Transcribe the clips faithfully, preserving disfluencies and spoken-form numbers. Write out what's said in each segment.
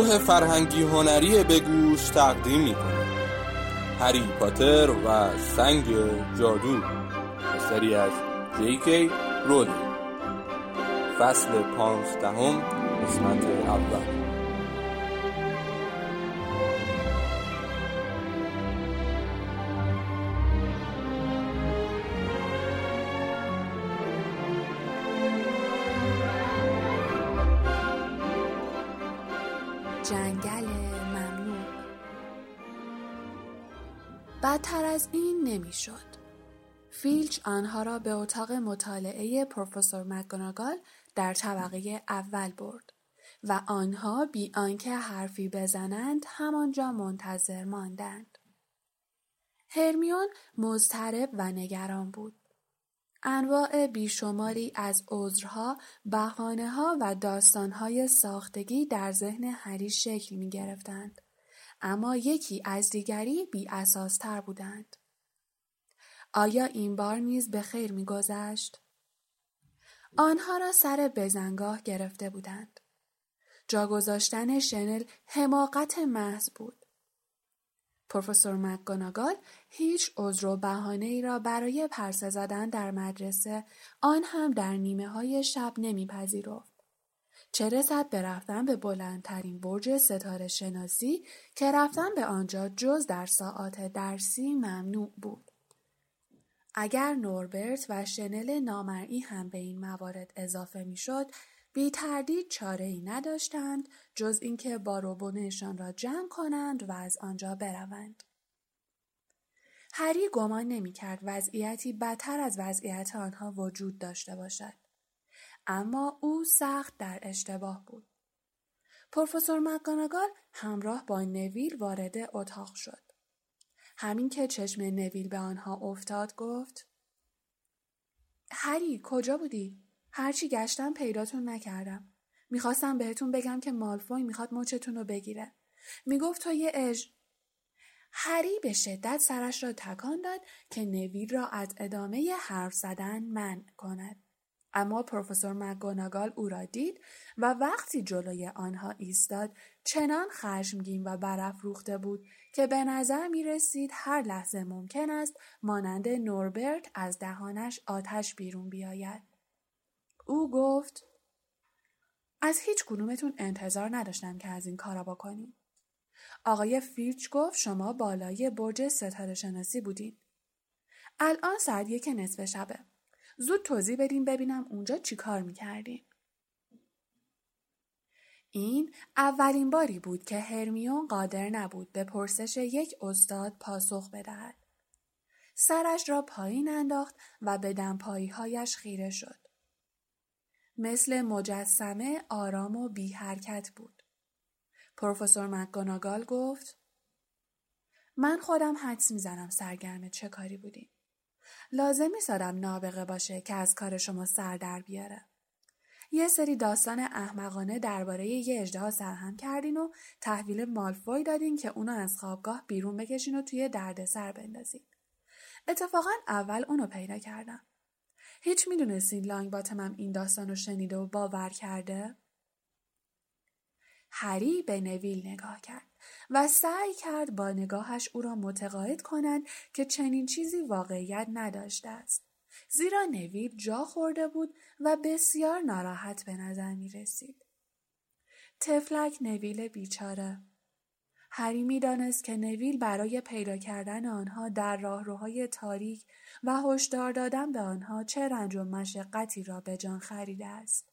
گروه فرهنگی هنری به گوش تقدیم می‌کنه هری پاتر و سنگ جادو، اثری از جی کی رولینگ، فصل پانزدهم، قسمت اول. جنگل ممنوع. بدتر از این نمیشد. فیلچ آنها را به اتاق مطالعه پروفسور مکگوناگال در طبقه اول برد و آنها بی آنکه حرفی بزنند همانجا منتظر ماندند. هرمیون مضطرب و نگران بود. انواع بیشماری از عذرها، بهانه‌ها و داستان‌های ساختگی در ذهن هری شکل می‌گرفتند، اما یکی از دیگری بی اساس‌تر بودند. آیا این بار نیز به خیر می‌گذشت؟ آنها را سر بزنگاه گرفته بودند. جا گذاشتن شنل حماقت محض بود. پروفسور مکگوناگال هیچ عذر و بهانه‌ای را برای پرسه زدن در مدرسه، آن هم در نیمه های شب نمیپذیرفت. چه رسد به رفتن به بلندترین برج ستاره شناسی که رفتن به آنجا جز در ساعات درسی ممنوع بود. اگر نوربرت و شنل نامرئی هم به این موارد اضافه میشد، بی تردید چاره‌ای نداشتند جز اینکه باروبونشان را جمع کنند و از آنجا بروند. هری گمان نمی‌کرد وضعیتی بدتر از وضعیت آنها وجود داشته باشد. اما او سخت در اشتباه بود. پروفسور مکگوناگال همراه با نویل وارد اتاق شد. همین که چشم نویل به آنها افتاد گفت: هری کجا بودی؟ هرچی گشتم پیداتون نکردم. میخواستم بهتون بگم که مالفوی میخواد مچتون رو بگیره. میگفت تو یه اژ... هری به شدت سرش را تکان داد که نویل را از ادامه حرف زدن منع کند. اما پروفسور مکگوناگال او را دید و وقتی جلوی آنها ایستاد چنان خشمگین و برافروخته بود که به نظر می رسید هر لحظه ممکن است مانند نوربرت از دهانش آتش بیرون بیاید. او گفت: از هیچ کدومتون انتظار نداشتم که از این کارا بکنیم. آقای فیلچ گفت شما بالای برج ستاره شناسی بودین. الان ساعت یک نصف شبه. زود توضیح بدین ببینم اونجا چی کار میکردین. این اولین باری بود که هرمیون قادر نبود به پرسش یک استاد پاسخ بدهد. سرش را پایین انداخت و به دمپایی‌هایش خیره شد. مثل مجسمه آرام و بی حرکت بود. پروفسور مکگوناگال گفت: من خودم حدس میزنم سرگرم چه کاری بودین. لازم نیست آدم نابغه باشه که از کار شما سر در بیاره. یه سری داستان احمقانه درباره یه اژدها سرهم کردین و تحویل مالفوی دادین که اونو از خوابگاه بیرون بکشین و توی دردسر بندازین. اتفاقا اول اونو پیدا کردم. هیچ میدونستین لانگباتم هم این داستانو شنیده و باور کرده؟ هری به نویل نگاه کرد و سعی کرد با نگاهش او را متقاعد کنند که چنین چیزی واقعیت نداشته است. زیرا نویل جا خورده بود و بسیار ناراحت به نظر می رسید. طفلک نویل بیچاره. هری می دانست که نویل برای پیدا کردن آنها در راهروهای تاریک و هشدار دادن به آنها چه رنج و مشقتی را به جان خریده است.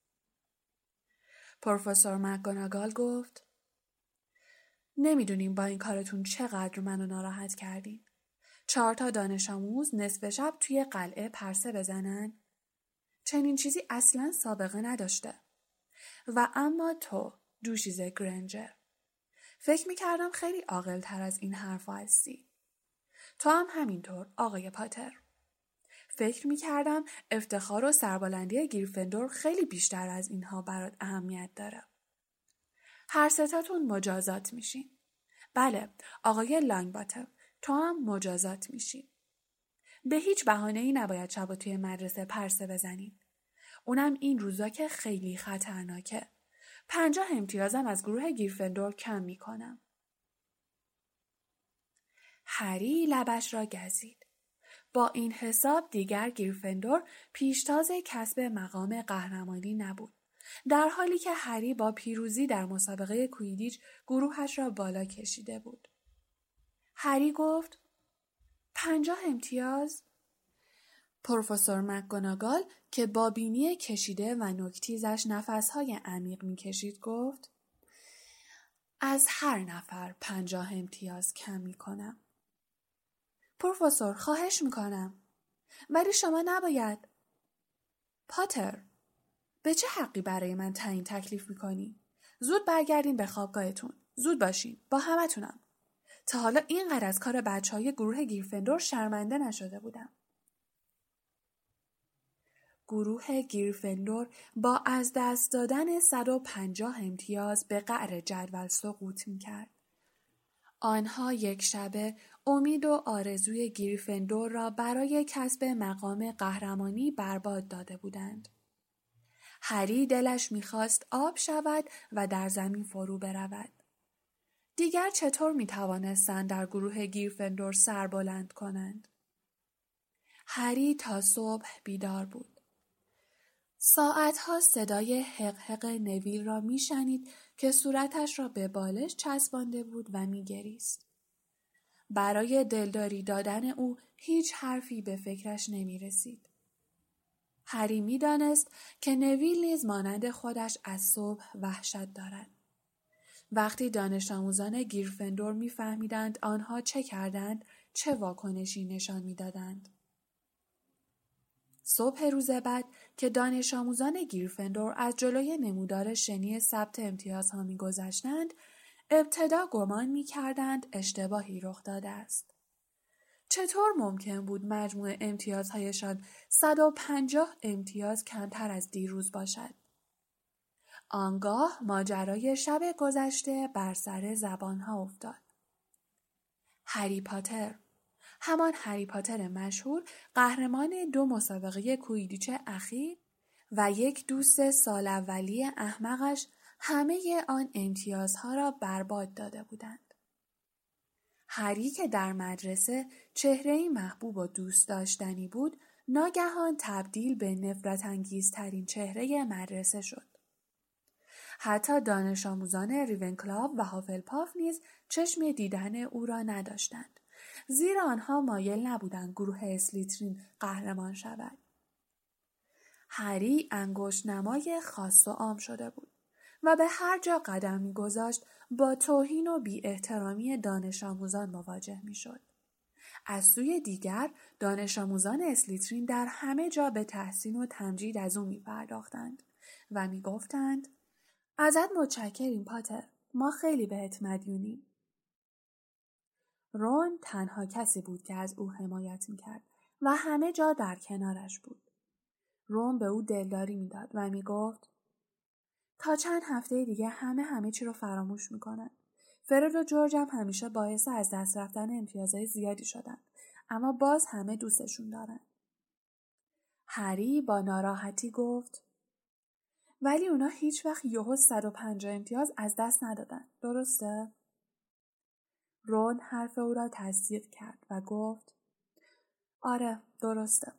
پروفسور مکگوناگال گفت: نمیدونیم با این کارتون چقدر منو ناراحت کردین. چهار تا دانش آموز نصف شب توی قلعه پرسه بزنن؟ چنین چیزی اصلاً سابقه نداشته. و اما تو دوشیز گرنجر، فکر میکردم خیلی عاقل تر از این حرفا هستی. تو هم همینطور آقای پاتر. فکر میکردم افتخار و سربلندی گریفندور خیلی بیشتر از اینها برات اهمیت داره. هر ستاتون مجازات میشین. بله، آقای لانگباتم، تو هم مجازات میشین. به هیچ بهانه‌ای نباید شبا توی مدرسه پرسه بزنین. اونم این روزا که خیلی خطرناکه. پنجاه امتیازم از گروه گریفندور کم می کنم. هری لبش را گزید. با این حساب دیگر گریفندور پیشتاز کسب مقام قهرمانی نبود. در حالی که هری با پیروزی در مسابقه کویدیچ گروهش را بالا کشیده بود. هری گفت پنجاه امتیاز؟ پروفسور مکگوناگال که با بینی کشیده و نوک‌تیزش نفسهای عمیق می‌کشید گفت از هر نفر پنجاه امتیاز کم می‌کنم. پروفسور خواهش می‌کنم. ولی شما نباید. پاتر، به چه حقی برای من تعیین تکلیف می‌کنی؟ زود برگردین به خوابگاهتون. زود باشین. با همتونم. تا حالا اینقدر از کار بچه‌های گروه گریفندور شرمنده نشده بودم. گروه گریفندور با از دست دادن صد و پنجاه امتیاز به قعر جدول سقوط می‌کرد. آنها یک شبه امید و آرزوی گریفندور را برای کسب مقام قهرمانی برباد داده بودند. هری دلش می‌خواست آب شود و در زمین فرو برود. دیگر چطور می‌توانستند در گروه گریفندور سر بلند کنند؟ هری تا صبح بیدار بود. ساعتها صدای حق حق نویل را میشنید که صورتش را به بالش چسبانده بود و میگریست. برای دلداری دادن او هیچ حرفی به فکرش نمی رسید. هری می دانست که نویل نیز مانند خودش از صبح وحشت دارد. وقتی دانش آموزان گریفندور می فهمیدند آنها چه کردند، چه واکنشی نشان می دادند. صبح روز بعد که دانش آموزان گریفندور از جلوی نمودار شنی ثبت امتیازها می گذشتند، ابتدا گمان می کردند اشتباهی رخ داده است. چطور ممکن بود مجموع امتیازهایشان صد و پنجاه امتیاز کمتر از دیروز باشد؟ آنگاه ماجرای شب گذشته بر سر زبانها افتاد. هری پاتر، همان هری پاتر مشهور، قهرمان دو مسابقه کویدیچ اخیر و یک دوست سال اولی احمقش، همه آن امتیازها را برباد داده بودند. هری که در مدرسه چهره‌ای محبوب و دوست داشتنی بود، ناگهان تبدیل به نفرت انگیزترین چهره مدرسه شد. حتی دانش آموزان ریونکلاو و هافلپاف نیز چشم دیدن او را نداشتند، زیرا آنها مایل نبودند گروه اسلیترین قهرمان شود. هری انگشت نمای خاص و عام شده بود و به هر جا قدم می‌گذاشت با توهین و بی احترامی دانش آموزان مواجه می‌شد. از سوی دیگر دانش آموزان اسلیترین در همه جا به تحسین و تمجید از او می‌پرداختند و می‌گفتند ازت متشکریم پاتر، ما خیلی بهت مدیونیم. رون تنها کسی بود که از او حمایت می‌کرد و همه جا در کنارش بود. رون به او دلداری می‌داد و می‌گفت تا چند هفته دیگه همه همه چی رو فراموش می‌کنن. فرد و جورج هم همیشه باعث از دست رفتن امتیازهای زیادی شدن، اما باز همه دوستشون دارن. هری با ناراحتی گفت ولی اونا هیچ وقت یهو صد و پنجاه امتیاز از دست ندادن، درسته؟ رون حرف او را تصدیق کرد و گفت آره، درسته.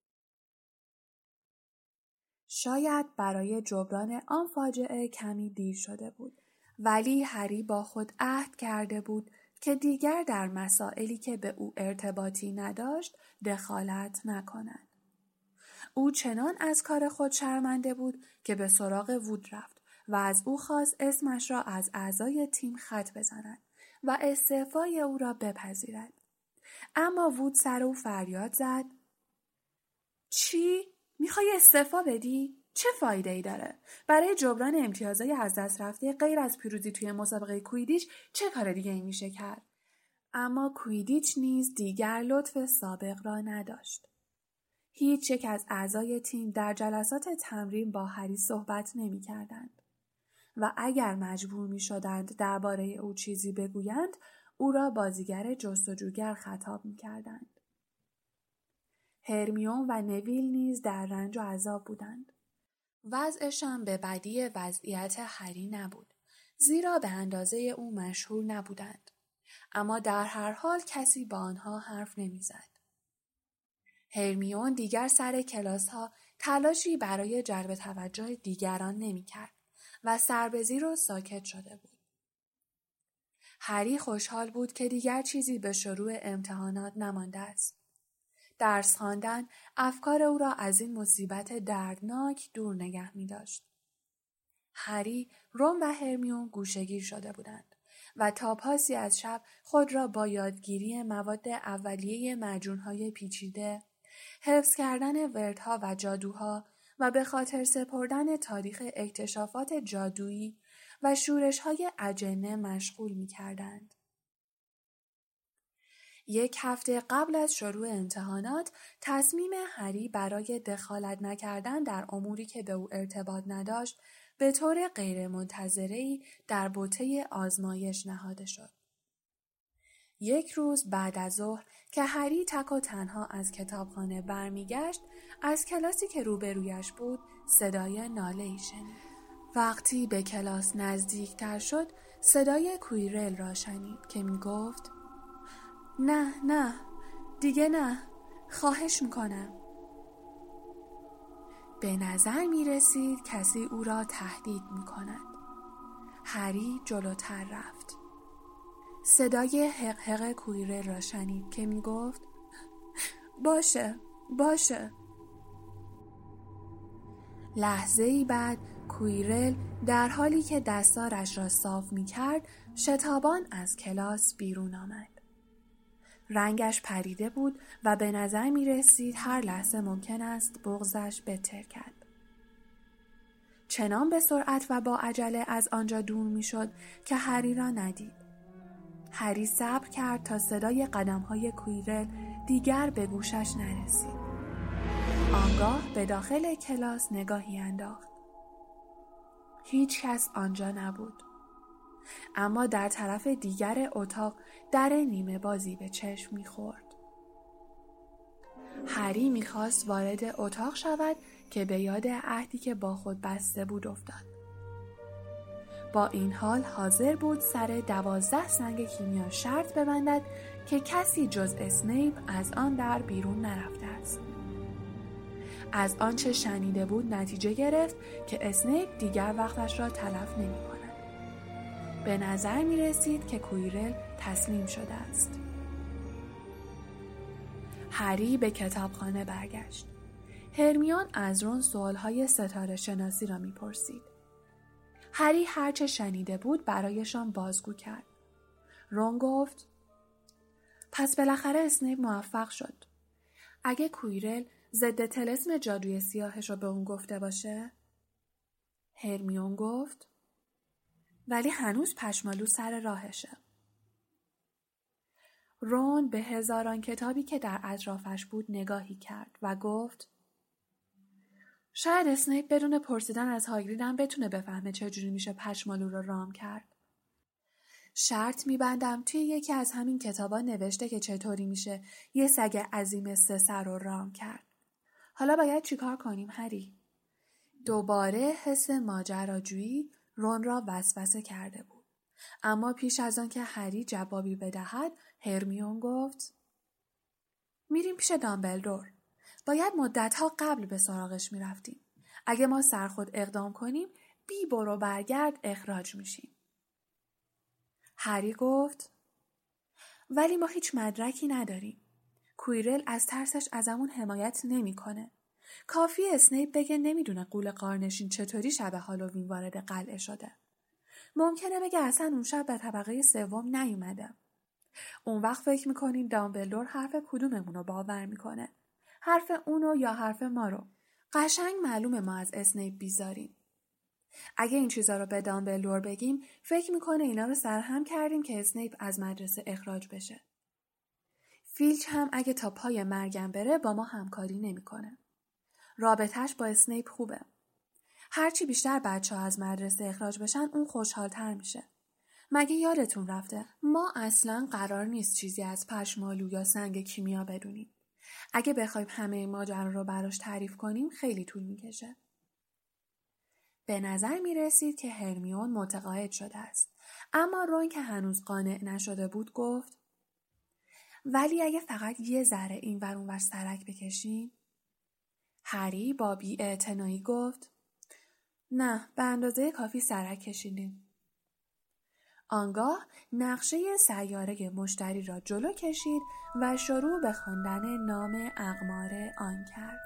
شاید برای جبران آن فاجعه کمی دیر شده بود، ولی هری با خود عهد کرده بود که دیگر در مسائلی که به او ارتباطی نداشت دخالت نکند. او چنان از کار خود شرمنده بود که به سراغ وود رفت و از او خواست اسمش را از اعضای تیم خط بزند و استعفای او را بپذیرد. اما وود سر او فریاد زد چی؟ میخوای استعفا بدی؟ چه فایده ای داره؟ برای جبران امتیازهای از دست رفته غیر از پیروزی توی مسابقه کویدیچ چه کار دیگه ای میشه کرد؟ اما کویدیچ نیز دیگر لطف سابق را نداشت. هیچ یک از اعضای تیم در جلسات تمرین با هری صحبت نمی کردند و اگر مجبور می شدند درباره او چیزی بگویند، او را بازیگر جستجوگر خطاب می کردند. هرمیون و نویل نیز در رنج و عذاب بودند. وضعشان به بدی وضعیت هری نبود، زیرا به اندازه او مشهور نبودند. اما در هر حال کسی با آنها حرف نمیزد. هرمیون دیگر سر کلاس ها تلاشی برای جلب توجه دیگران نمی کرد و سربزیر و ساکت شده بود. هری خوشحال بود که دیگر چیزی به شروع امتحانات نمانده است. درس خواندن افکار او را از این مصیبت دردناک دور نگه می داشت. هری، رون و هرمیون گوشه‌گیر شده بودند و تا پاسی از شب خود را با یادگیری مواد اولیه معجون‌های پیچیده، حفظ کردن وردها و جادوها و به خاطر سپردن تاریخ اکتشافات جادویی و شورش‌های اجنه مشغول می‌کردند. یک هفته قبل از شروع امتحانات تصمیم هری برای دخالت نکردن در اموری که به او ارتباط نداشت به طور غیرمنتظره‌ای در بوته آزمایش نهاده شد. یک روز بعد از ظهر که هری تک و تنها از کتابخانه برمیگشت، از کلاسی که روبرویش بود صدای ناله‌ای شنید. وقتی به کلاس نزدیکتر شد، صدای کویرل را شنید که می گفت: نه نه دیگه نه، خواهش میکنم. به نظر می رسید کسی او را تهدید می کند. هری جلوتر رفت. صدای حق حق کویرل را شنید که می گفت: باشه باشه. لحظه ای بعد کویرل در حالی که دستارش را صاف می کرد شتابان از کلاس بیرون آمد. رنگش پریده بود و به نظر می رسید هر لحظه ممکن است بغضش بتر کرد. چنان به سرعت و با عجله از آنجا دور می شد که هری را ندید. هری صبر کرد تا صدای قدم‌های کویرل دیگر به گوشش نرسید. آنگاه به داخل کلاس نگاهی انداخت. هیچ کس آنجا نبود. اما در طرف دیگر اتاق در نیمه بازی به چشم می‌خورد. هری می‌خواست وارد اتاق شود که به یاد عهدی که با خود بسته بود افتاد. با این حال حاضر بود سر دوازده سنگ کیمیا شرط ببندد که کسی جز اسنیپ از آن در بیرون نرفته است. از آنچه شنیده بود نتیجه گرفت که اسنیپ دیگر وقتش را تلف نمی کند. به نظر می رسید که کویرل تسلیم شده است. هری به کتابخانه برگشت. هرمیون از رون سوالهای ستاره شناسی را می پرسید. هری هرچه شنیده بود برایشان بازگو کرد. رون گفت: پس بالاخره اسنیپ موفق شد. اگه کویرل ضد طلسم جادوی سیاهش رو به اون گفته باشه؟ هرمیون گفت: ولی هنوز پشمالو سر راهشه. رون به هزاران کتابی که در اطرافش بود نگاهی کرد و گفت: شاید اسنیپ بدون پرسیدن از هاگرید هم بتونه بفهمه چجوری میشه پشمالو رو رام کرد. شرط میبندم توی یکی از همین کتابا نوشته که چطوری میشه یه سگ عظیم سه سر رو رام کرد. حالا باید چیکار کنیم هری؟ دوباره حس ماجراجویی رون را وسوسه کرده بود. اما پیش از آن که هری جوابی بدهد، هرمیون گفت: میریم پیش دامبلدور. باید مدتها قبل به سراغش میرفتیم. اگه ما سرخود اقدام کنیم، بی برو برگرد اخراج میشیم. هری گفت: ولی ما هیچ مدرکی نداریم. کویرل از ترسش ازمون حمایت نمیکنه. کافی اسنیپ بگه نمیدونه غول قارنشین چطوری شب هالووین وارد قلعه شده. ممکنه بگه اصلا اون شب به طبقه سوم نیومده. اون وقت فکر میکنین دامبلدور حرف کدوممون رو باور میکنه؟ حرف اونو یا حرف ما رو؟ قشنگ معلومه ما از اسنیپ بیزاریم. اگه این چیزا رو به دامبلدور بگیم فکر میکنه اینا رو سرهم کردیم که اسنیپ از مدرسه اخراج بشه. فیلچ هم اگه تا پای مرگم بره با ما همکاری نمیکنه. رابطش با اسنیپ خوبه. هرچی بیشتر بچه ها از مدرسه اخراج بشن اون خوشحالتر میشه. مگه یادتون رفته؟ ما اصلا قرار نیست چیزی از پشمالو یا سنگ کیمیا بدونیم. اگه بخوایم همه ماجرا رو براش تعریف کنیم خیلی طول میکشه. به نظر می رسید که هرمیون متقاعد شده است. اما رون که هنوز قانع نشده بود گفت ولی اگه فقط یه ذره این ور اون ور سرک بکشیم؟ هری با بی‌اعتنایی گفت نه، به اندازه کافی سرک کشیدیم. آنگاه نقشه سیاره مشتری را جلو کشید و شروع به خواندن نام اقمار آن کرد.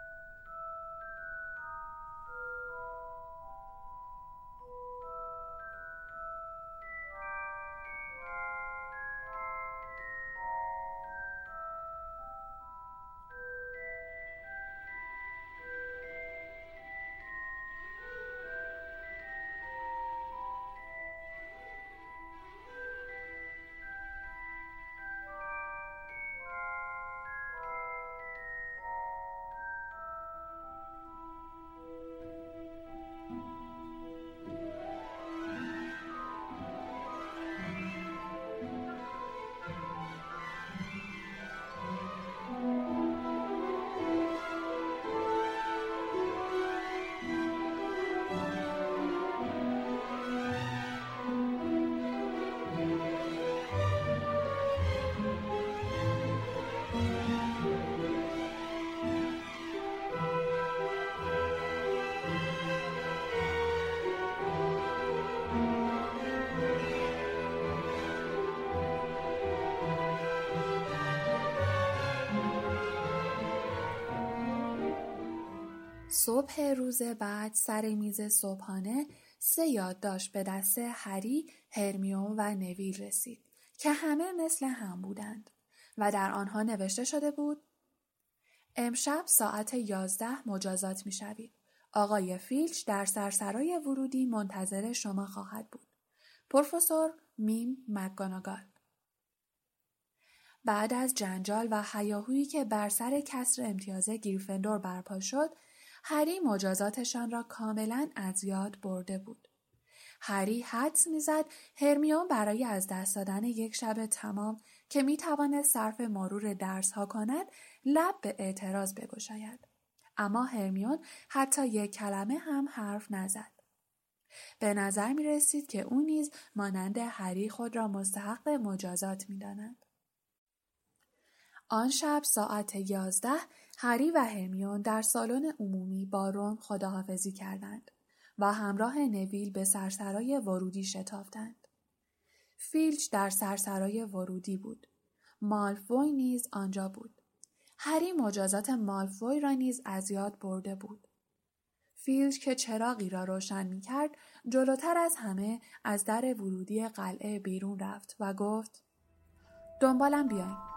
صبح روز بعد سر میز صبحانه سه یادداشت به دست هری، هرمیون و نویل رسید که همه مثل هم بودند و در آنها نوشته شده بود امشب ساعت یازده مجازات می‌شوید. آقای فیلچ در سرسرای ورودی منتظر شما خواهد بود. پروفسور میم مکگوناگال. بعد از جنجال و هیاهویی که بر سر کسر امتیاز گریفندور برپا شد، هری مجازاتشان را کاملا از یاد برده بود. هری حدس می‌زد هرمیون برای از دست دادن یک شب تمام که می‌تواند صرف مرور درس‌ها کند لب به اعتراض بگشاید. اما هرمیون حتی یک کلمه هم حرف نزد. به نظر می‌رسید که او نیز مانند هری خود را مستحق مجازات می‌داند. آن شب ساعت یازده هری و هرمیون در سالن عمومی با رون خداحافظی کردند و همراه نویل به سرسرای ورودی شتافتند. فیلچ در سرسرای ورودی بود. مالفوی نیز آنجا بود. هری مجازات مالفوی را نیز از یاد برده بود. فیلچ که چراغی را روشن می کرد جلوتر از همه از در ورودی قلعه بیرون رفت و گفت دنبالم بیاین.